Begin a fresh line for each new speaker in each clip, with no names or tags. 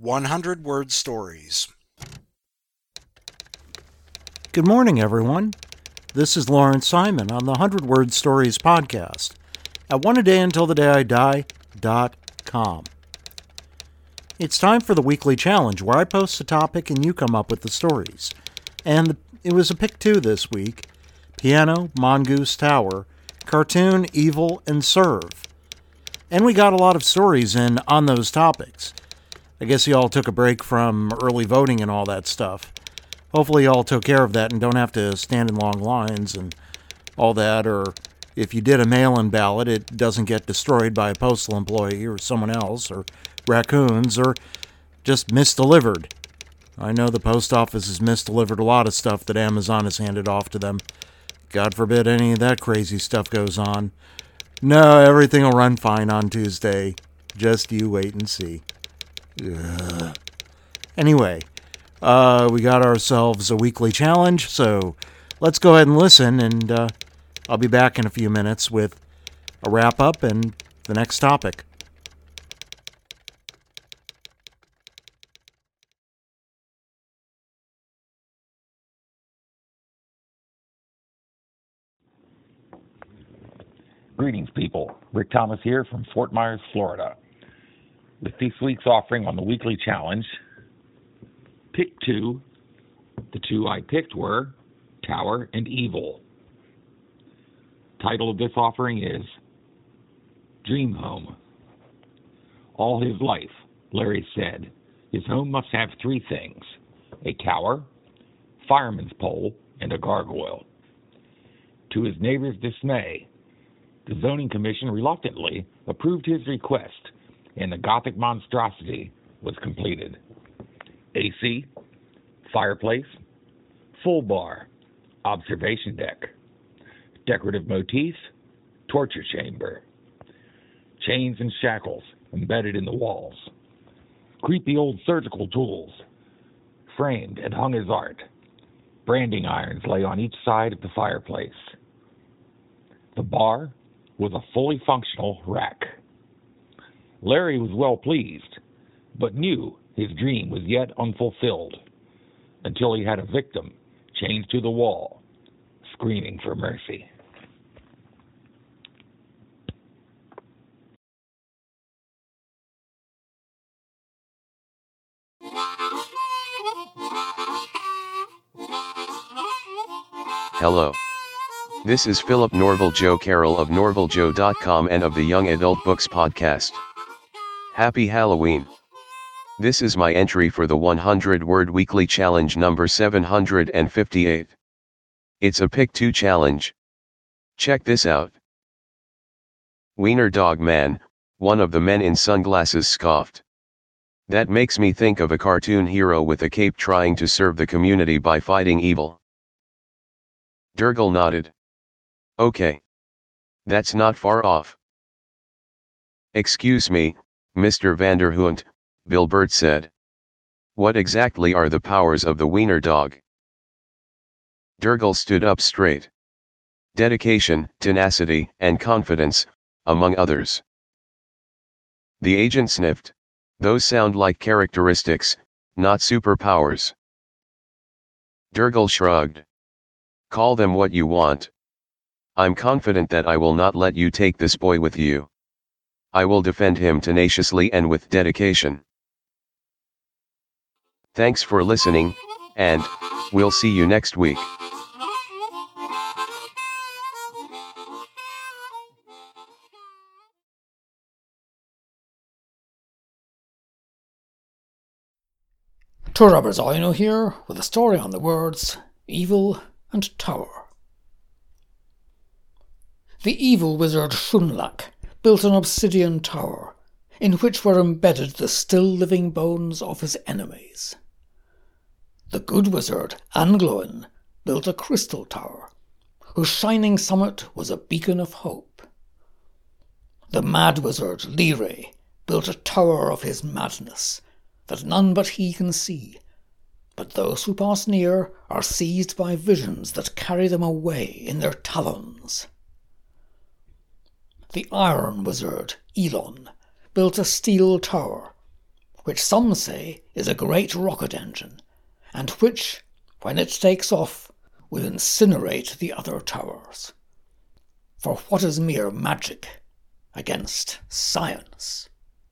100-word stories.
Good morning, everyone. This is Lawrence Simon on the 100-word stories podcast at oneadayuntilthedayidie.com. It's time for the weekly challenge where I post a topic and you come up with the stories. And it was a pick 2 this week: piano, mongoose, tower, cartoon, evil, and serve. And we got a lot of stories in on those topics. I guess you all took a break from early voting and all that stuff. Hopefully you all took care of that and don't have to stand in long lines and all that, or if you did a mail-in ballot, it doesn't get destroyed by a postal employee or someone else, or raccoons, or just misdelivered. I know the post office has misdelivered a lot of stuff that Amazon has handed off to them. God forbid any of that crazy stuff goes on. No, everything will run fine on Tuesday. Just you wait and see. Ugh. Anyway, we got ourselves a weekly challenge, so let's go ahead and listen, and I'll be back in a few minutes with a wrap-up and the next topic.
Greetings, people. Rick Thomas here from Fort Myers, Florida, with this week's offering on the weekly challenge. Pick 2. The 2 I picked were Tower and Evil. Title of this offering is Dream Home. All his life, Larry said, his home must have 3 things: a tower, fireman's pole, and a gargoyle. To his neighbor's dismay, the zoning commission reluctantly approved his request, and the Gothic monstrosity was completed. AC, fireplace, full bar, observation deck, decorative motif, torture chamber, chains and shackles embedded in the walls, creepy old surgical tools, framed and hung as art. Branding irons lay on each side of the fireplace. The bar was a fully functional rack. Larry was well pleased, but knew his dream was yet unfulfilled until he had a victim chained to the wall, screaming for mercy.
Hello. This is Philip Norval Joe Carroll of NorvalJoe.com and of the Young Adult Books podcast. Happy Halloween. This is my entry for the 100-word weekly challenge number 758. It's a pick 2 challenge. Check this out. Wiener Dog Man, one of the men in sunglasses, scoffed. That makes me think of a cartoon hero with a cape trying to serve the community by fighting evil. Durgal nodded. Okay. That's not far off. Excuse me, Mr. Vanderhoont, Bill Burt said. What exactly are the powers of the wiener dog? Durgal stood up straight. Dedication, tenacity, and confidence, among others. The agent sniffed. Those sound like characteristics, not superpowers. Durgal shrugged. Call them what you want. I'm confident that I will not let you take this boy with you. I will defend him tenaciously and with dedication. Thanks for listening, and we'll see you next week.
Tour Robber Zino here with a story on the words evil and tower. The evil wizard Shunlak built an obsidian tower, in which were embedded the still-living bones of his enemies. The good wizard Angloin built a crystal tower, whose shining summit was a beacon of hope. The mad wizard Lire built a tower of his madness, that none but he can see, but those who pass near are seized by visions that carry them away in their talons. The iron wizard Elon built a steel tower, which some say is a great rocket engine, and which, when it takes off, will incinerate the other towers. For what is mere magic against science?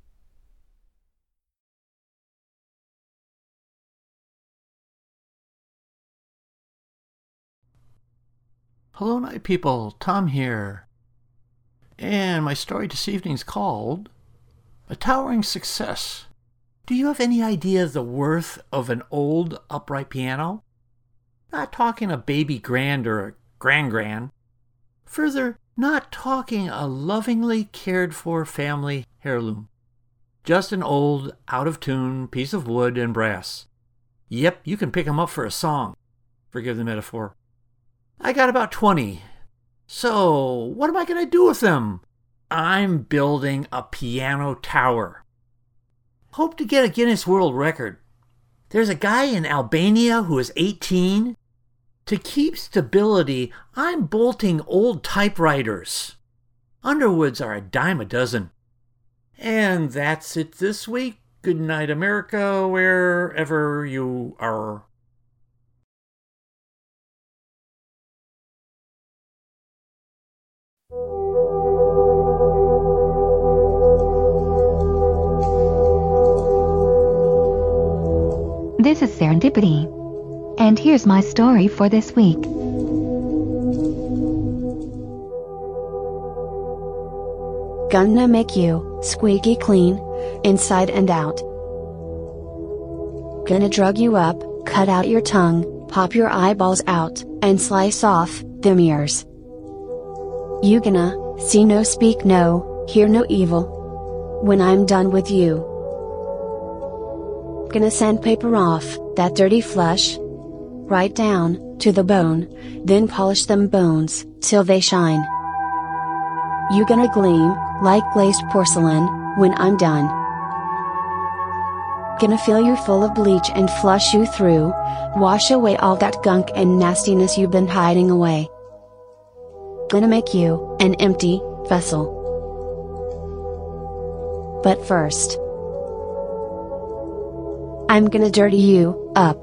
Hello, night people. Tom here. And my story this evening is called A Towering Success. Do you have any idea the worth of an old upright piano? Not talking a baby grand or a grand. Further, not talking a lovingly cared for family heirloom. Just an old, out-of-tune piece of wood and brass. Yep, you can pick 'em up for a song. Forgive the metaphor. I got about 20. So, what am I going to do with them? I'm building a piano tower. Hope to get a Guinness World Record. There's a guy in Albania who is 18. To keep stability, I'm bolting old typewriters. Underwoods are a dime a dozen. And that's it this week. Good night, America, wherever you are.
This is Serendipity, and here's my story for this week. Gonna make you squeaky clean, inside and out. Gonna drug you up, cut out your tongue, pop your eyeballs out, and slice off them ears. You gonna see no, speak no, hear no evil. When I'm done with you, gonna sandpaper off that dirty flesh, right down to the bone, then polish them bones till they shine. You gonna gleam like glazed porcelain when I'm done. Gonna fill you full of bleach and flush you through, wash away all that gunk and nastiness you've been hiding away. Gonna make you an empty vessel. But first, I'm gonna dirty you up.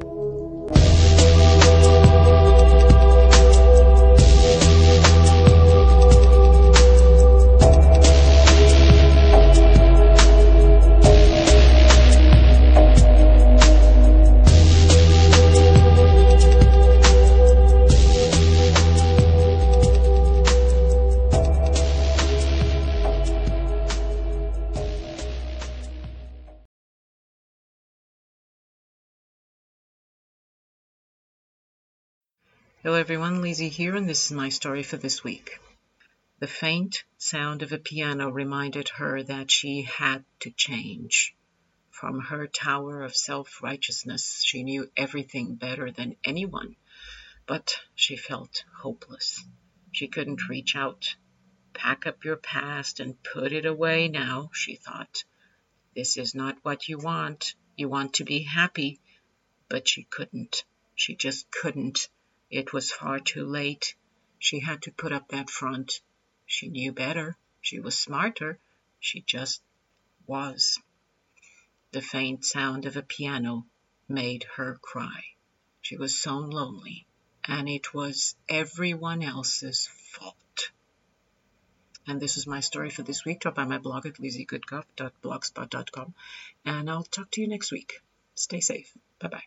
Hello everyone, Lizzie here, and this is my story for this week. The faint sound of a piano reminded her that she had to change. From her tower of self-righteousness, she knew everything better than anyone, but she felt hopeless. She couldn't reach out. Pack up your past and put it away now, she thought. This is not what you want. You want to be happy, but she couldn't. She just couldn't. It was far too late. She had to put up that front. She knew better. She was smarter. She just was. The faint sound of a piano made her cry. She was so lonely, and it was everyone else's fault. And this is my story for this week. Drop by my blog at lizziegoodguff.blogspot.com, and I'll talk to you next week. Stay safe. Bye-bye.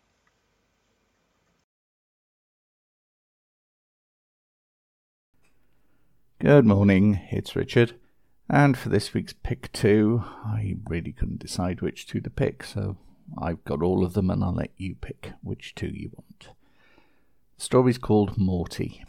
Good morning, it's Richard, and for this week's Pick 2, I really couldn't decide which 2 to pick, so I've got all of them and I'll let you pick which 2 you want. The story's called Morty.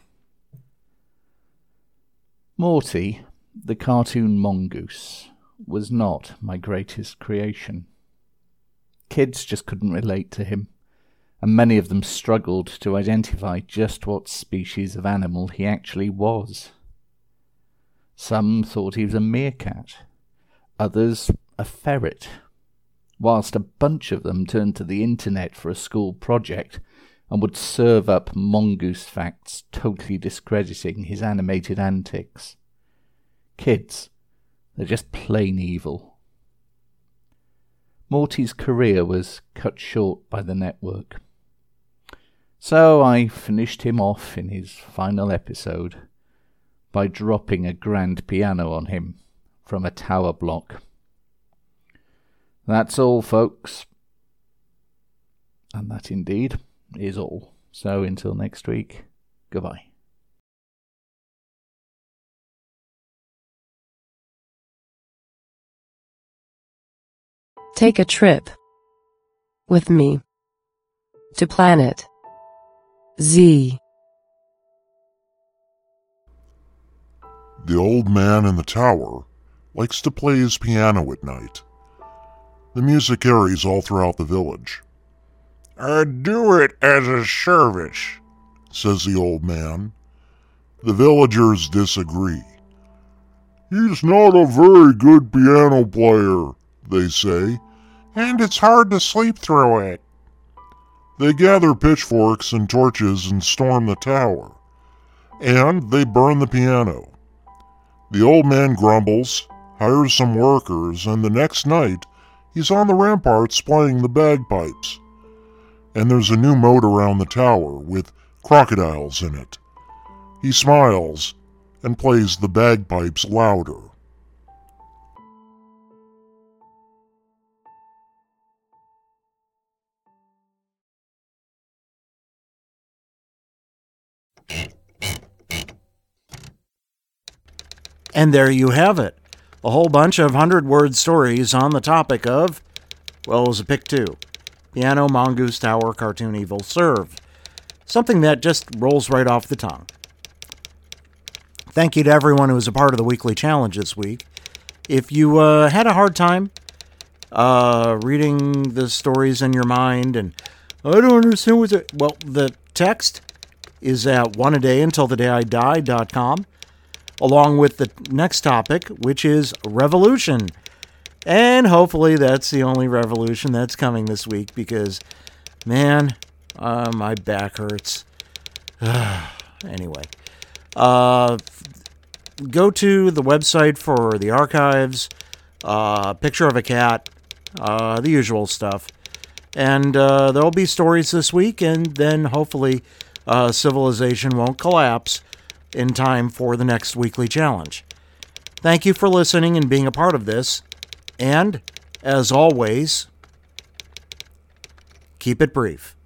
Morty, the cartoon mongoose, was not my greatest creation. Kids just couldn't relate to him, and many of them struggled to identify just what species of animal he actually was. Some thought he was a meerkat, others a ferret, whilst a bunch of them turned to the internet for a school project and would serve up mongoose facts totally discrediting his animated antics. Kids, they're just plain evil. Morty's career was cut short by the network. So I finished him off in his final episode by dropping a grand piano on him from a tower block. That's all, folks. And that indeed is all. So until next week, goodbye.
Take a trip with me to Planet Z.
The old man in the tower likes to play his piano at night. The music carries all throughout the village. "I do it as a service," says the old man. The villagers disagree. "He's not a very good piano player," they say, "and it's hard to sleep through it." They gather pitchforks and torches and storm the tower, and they burn the piano. The old man grumbles, hires some workers, and the next night he's on the ramparts playing the bagpipes. And there's a new moat around the tower with crocodiles in it. He smiles and plays the bagpipes louder.
And there you have it. A whole bunch of 100-word stories on the topic of, well, it was a pick two. Piano, Mongoose Tower, Cartoon Evil, Serve. Something that just rolls right off the tongue. Thank you to everyone who was a part of the weekly challenge this week. If you had a hard time reading the stories in your mind and, I don't understand what's it. Well, the text is at oneadayuntilthedayidie.com. along with the next topic, which is revolution. And hopefully that's the only revolution that's coming this week because, man, my back hurts. Anyway, go to the website for the archives, picture of a cat, the usual stuff. And there'll be stories this week, and then hopefully civilization won't collapse in time for the next weekly challenge. Thank you for listening and being a part of this. And, as always, keep it brief.